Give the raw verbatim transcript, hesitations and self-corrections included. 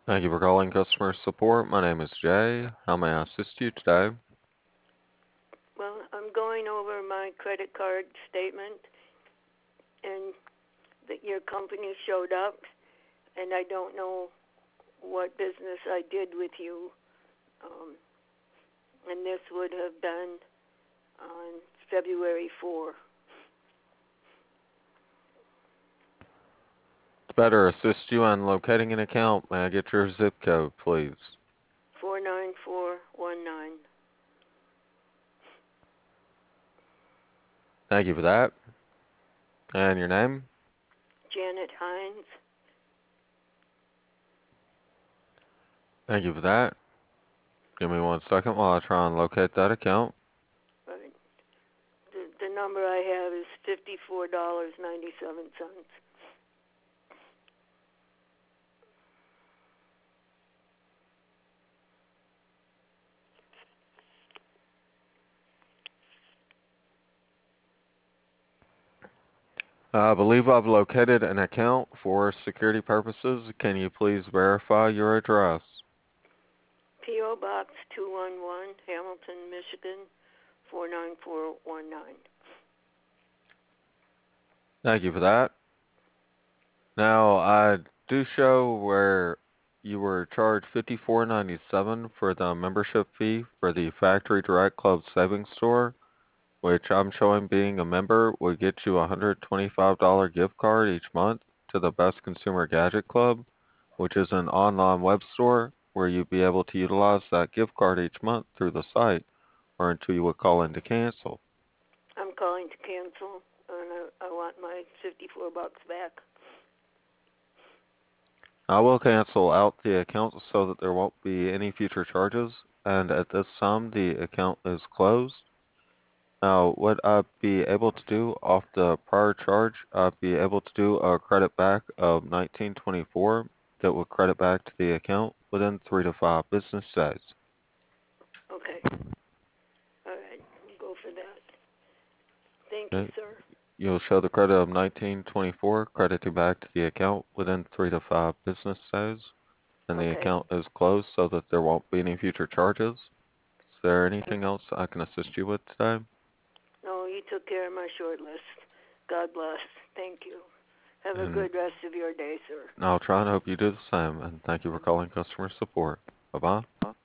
Thank you for calling customer support. My name is Jay. How may I assist you today? Well, I'm going over my credit card statement, and that your company showed up, and I don't know what business I did with you. Um, and this would have been on February fourth. To better assist you in locating an account, may I get your zip code, please? four nine four one nine. Thank you for that. And your name? Janet Hines. Thank you for that. Give me one second while I try and locate that account. Right. The, the number I have is fifty-four dollars and ninety-seven cents. I believe I've located an account for security purposes. Can you please verify your address? P O. Box two one one, Hamilton, Michigan, four nine four one nine. Thank you for that. Now, I do show where you were charged fifty-four ninety-seven for the membership fee for the Factory Direct Club Savings Store, which I'm showing being a member would get you a one hundred twenty-five dollars gift card each month to the Best Consumer Gadget Club, which is an online web store where you'd be able to utilize that gift card each month through the site or until you would call in to cancel. I'm calling to cancel, and I, I want my fifty-four bucks back. I will cancel out the account so that there won't be any future charges, and at this time the account is closed. Now, would I be able to do off the prior charge? I'd be able to do a credit back of nineteen twenty-four that would credit back to the account within three to five business days. Okay. All right. Go for that. Thank you, Okay. sir. You'll show the credit of nineteen twenty-four crediting back to the account within three to five business days, and the Okay. account is closed so that there won't be any future charges. Is there Thank anything else I can assist you with today? No, you took care of my short list. God bless. Thank you. Have a And good rest of your day, sir. I'll try and hope you do the same, and thank you for calling customer support. Bye-bye.